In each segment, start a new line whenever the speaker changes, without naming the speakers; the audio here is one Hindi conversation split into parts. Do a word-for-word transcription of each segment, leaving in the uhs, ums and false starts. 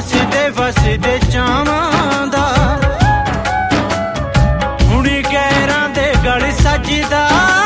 हसदे वसदे चावां दा हुण गैरां दे गल सजदा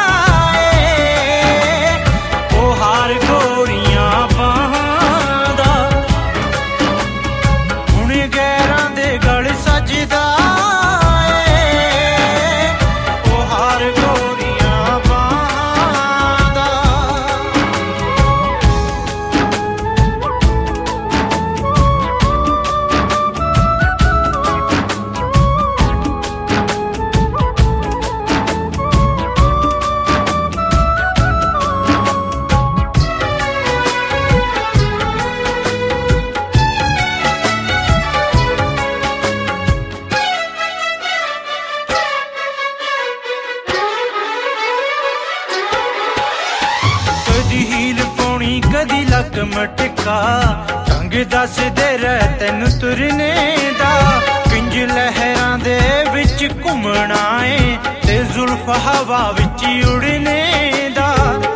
कदी लक मटका ढंग दस दे रह तैनू तुरने दा पिंज लहरां दे विच घुमना है ते जुल्फ हवा विच उड़ने दा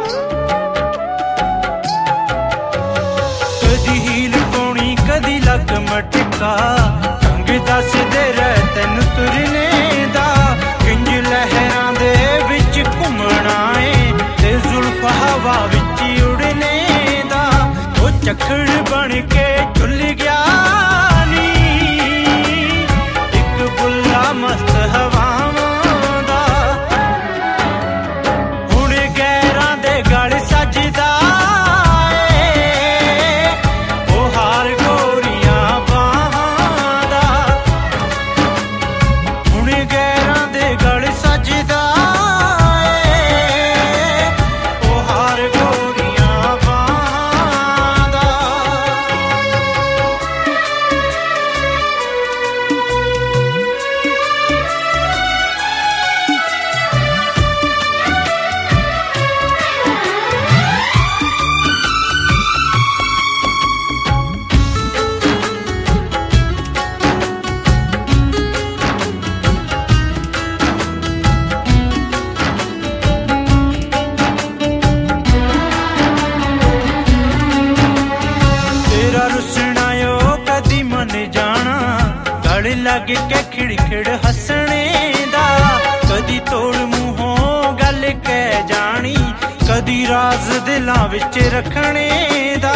कदी हील पौनी कदी लक मटका ढंग दस दे रह तैनू तुरने दा पिंज लहरां दे विच घुमना है ते जुल्फ हवा विच उड़ने चखड़ बन के झुल गया नी एक बुल्ला मस्त हवावां दा हुण गैरां दे गल सजदा ओ हार गोरियां बाहां दा हुण गैरां दे गल सजदा लग के खिड़खिड़ हसने दा कदी तोड़ मुंहों गल कह जानी कदी राज दिलां विच रखने दा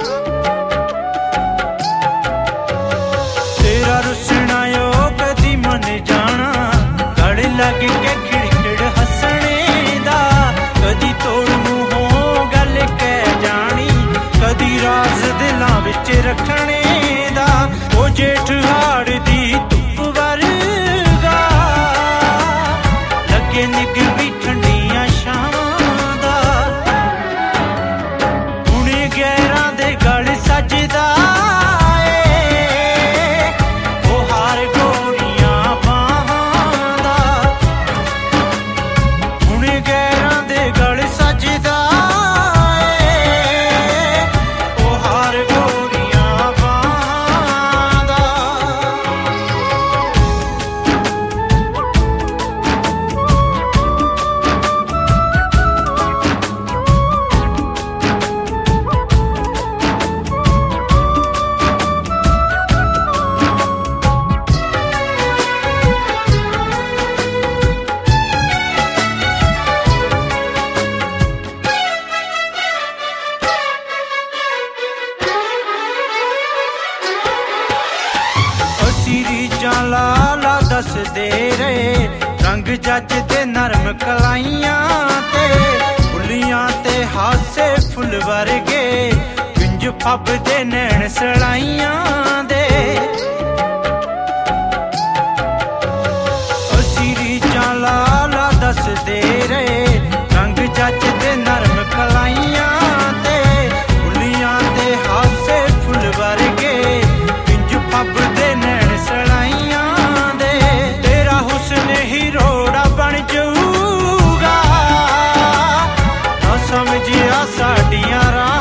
तेरा रुसना यो कदी मन जाना गल लग के खिड़खिड़ हसने दा कदी तोड़ मुंहों गल कह जानी कदी राज दिलां विच रखने दा ओ जेठ हाड़ दी धुप वर्गा लगे निग भी ठंडियां शामां दा हुण गैरां दे गल सजदा ओ हार गोरियां बाहां दा हुण गैरां दे गल सजदा लाला दस दे रे रंग जज दे नरम कलाइयां ते फुलियां ते हासे फुल वर्गे पिंज फब दे नैन सड़ाइयां दे असीरी लाला दस दे रे रंग जज दे नरम कलाइयां ते फुलियां ते हासे फुल वर्गे पिंज फब दे नैन सड़ाइयां बन जाऊगा ना समझिया साडियां राह